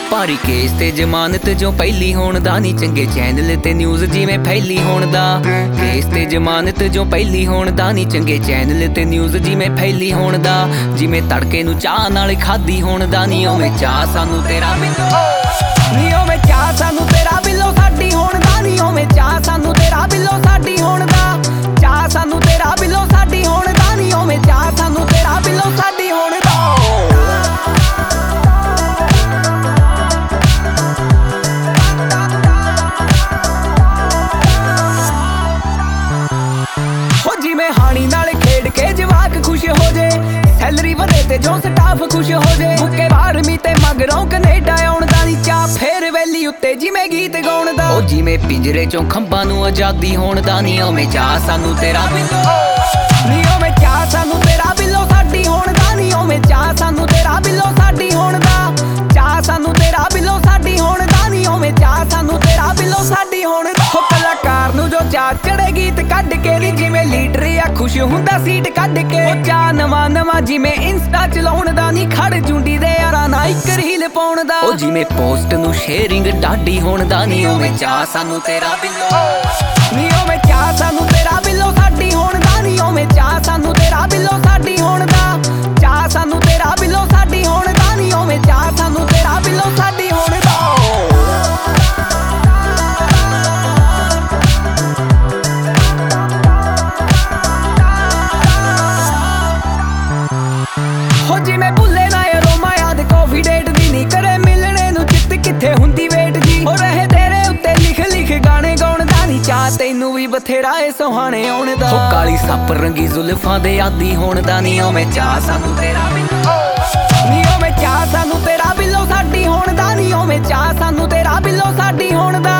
ਭਾਰੀ ਕੇਸ ਤੇ ਜ਼ਮਾਨਤ ਜੋ ਪਹਿਲੀ ਹੋਣ ਦਾ ਨੀ, ਚੰਗੇ ਚੈਨਲ ਤੇ ਨਿਊਜ਼ ਜਿਵੇਂ ਫੈਲੀ ਹੋਣ ਦਾ। ਕੇਸ ਤੇ ਜ਼ਮਾਨਤ ਜੋ ਪਹਿਲੀ ਹੋਣ ਦਾ ਨੀ, ਚੰਗੇ ਚੈਨਲ ਤੇ ਨਿਊਜ਼ ਜਿਵੇਂ ਫੈਲੀ ਹੋਣ ਦਾ। ਜਿਵੇਂ ਤੜਕੇ ਨੂੰ ਚਾਹ ਨਾਲ ਖਾਦੀ ਹੋਣ ਦਾ ਨੀ, ਉਵੇਂ ਚਾਹ ਸਾਨੂੰ ਤੇਰਾ ਬਿੱਲੋ ਨੀ, ਉਵੇਂ ਚਾਹ ਸਾਨੂੰ ਤੇਰਾ ਬਿੱਲੋ ਸਾਡੀ ਹੋਣ ਦਾ ਨੀ, ਉਵੇਂ ਚਾਹ ਸਾਨੂੰ ਤੇਰਾ ਬਿੱਲੋ ਸਾਡੀ ਹੋਣ ਦਾ। ਚਾਹ ਸਾਨੂੰ ਤੇਰਾ ਬਿੱਲੋ ਸਾਡੀ ਹੋਣ ਦਾ ਨੀ, ਉਵੇਂ ਚਾਹ ਸਾਨੂੰ ਤੇਰਾ ਬਿੱਲੋ ਸਾਡੀ ਹੋਣ ਦਾ। ਜਿਵੇਂ ਹਾਣੀ ਨਾਲ ਖੇਡ ਕੇ ਜਵਾਕ ਖੁਸ਼ ਹੋ ਜੇ, ਸੈਲਰੀ ਵਧੇ ਤੇ ਜੋ ਸਟਾਫ ਖੁਸ਼ ਹੋ ਜੇ। ਮੁੱਕੇ 12ਵੀਂ ਤੇ ਮਗਰੋਂ ਕੈਨੇਡਾ ਆਉਣ ਦਾ ਨੀ ਚਾਹ, ਫੇਰ ਵੈਲੀ ਉੱਤੇ ਜਿਵੇਂ ਗੀਤ ਗਾਉਣ ਦਾ। ਉਹ ਜਿਵੇਂ ਪਿੰਜਰੇ ਚੋਂ ਖੰਭਾਂ ਨੂੰ ਆਜ਼ਾਦੀ ਹੋਣ ਦਾ ਨੀ, ਉਵੇਂ ਚਾਹ ਸਾਨੂੰ ਤੇਰਾ ਬਿੱਲੋ ਨੀ, ਉਵੇਂ ਚਾਹ ਸਾਨੂੰ ਤੇਰਾ ਬਿੱਲੋ ਸਾਡੀ ਹੋਣ ਦਾ ਨੀ, ਉਵੇਂ ਚਾਹ ਸਾਨੂੰ ਤੇਰਾ ਬਿੱਲੋ ਸਾਡੀ ਹੋਣ ਦਾ। ਚਾਹ ਸਾਨੂੰ ਤੇਰਾ ਬਿੱਲੋ ਸਾਡੀ ਹੋਣ ਦਾ ਨੀ, ਉਵੇਂ ਚਾਹ ਸਾਨੂੰ ਤੇਰਾ ਬਿੱਲੋ ਸਾਡੀ ਹੋਣ ਦਾ। ਉਹ ਕਲਾਕਾਰ ਨੂੰ ਜੋ ਚਾਹ ਚੜੇ ਗੀਤ ਕੱਢ ਕੇ ਨੀ, ਜਿਵੇਂ ਲੀਡਰ ਆ ਖੁਸ਼ ਹੁੰਦਾ ਸੀਟ ਕੱਢ ਕੇ। ਉਹ ਚਾਹ ਨਵਾਂ ਨਵਾਂ ਜਿਵੇਂ ਇੰਸਟਾ ਚਲਾਉਣ ਦਾ ਨੀ, ਖੜ ਜੁੰਡੀ ਦੇ ਯਾਰਾਂ ਨਾਲ ਇੱਕ ਰੀਲ ਪਾਉਣ ਦਾ। ਉਹ ਜਿਵੇਂ ਪੋਸਟ ਨੂੰ ਸ਼ੇਅਰਿੰਗ ਡਾਢੀ ਹੋਣ ਦਾ ਨੀ, ਉਵੇਂ ਚਾਹ ਸਾਨੂੰ ਤੇਰਾ ਬਿੱਲੋ ਨੀ, ਉਵੇਂ ਚਾਹ ਸਾਨੂੰ ਤੇਰਾ ਬਿੱਲੋ ਸਾਡੀ ਹੋਣ ਦਾ ਨੀ, ਉਵੇਂ ਚਾਹ ਸਾਨੂੰ ਤੇਰਾ ਬਿੱਲੋ ਸਾਡੀ ਹੋਣ ਦਾ। ਚਾਹ ਸਾਨੂੰ ਤੇਰਾ ਬਿੱਲੋ ਸਾਡੀ ਹੋਣ ਦਾ ਨੀ, ਉਵੇਂ ਚਾਹ ਸਾਨੂੰ ਤੇਰਾ ਬਿੱਲੋ ਸਾਡੀ ਹੋਣ ਦਾ। ਜਿਵੇਂ ਭੁੱਲੇ ਨਾ ਰੋਮਾ ਯਾਦ ਕਾਫੀ ਡੇਟ ਦੀ ਨੀ, ਕਰੇ ਮਿਲਣੇ ਨੂੰ ਚਿੱਤ ਕਿੱਥੇ ਹੁੰਦੀ ਵੇਟ ਜੀ। ਹੋ ਰਹੇ ਤੇਰੇ ਉੱਤੇ ਲਿਖ ਲਿਖ ਗਾਣੇ ਗਾਉਣ ਦਾ ਨੀ, ਚਾਹ ਤੈਨੂੰ ਵੀ ਬਥੇਰਾ ਏ ਸੁਹਾਣੇ ਆਉਣ ਦਾ। ਉਹ ਕਾਲੀ ਸੱਪ ਰੰਗੀ ਜ਼ੁਲਫਾਂ ਦੇ ਆਦੀ ਹੋਣ ਦਾ ਨੀ, ਉਵੇਂ ਚਾਹ ਸਾਨੂੰ ਤੇਰਾ ਬਿੱਲੋ ਨੀ, ਉਵੇਂ ਚਾਹ ਸਾਨੂੰ ਤੇਰਾ ਬਿੱਲੋ ਸਾਡੀ ਹੋਣ ਦਾ ਨੀ, ਉਵੇਂ ਚਾਹ ਸਾਨੂੰ ਤੇਰਾ ਬਿੱਲੋ ਸਾਡੀ ਹੋਣ ਦਾ।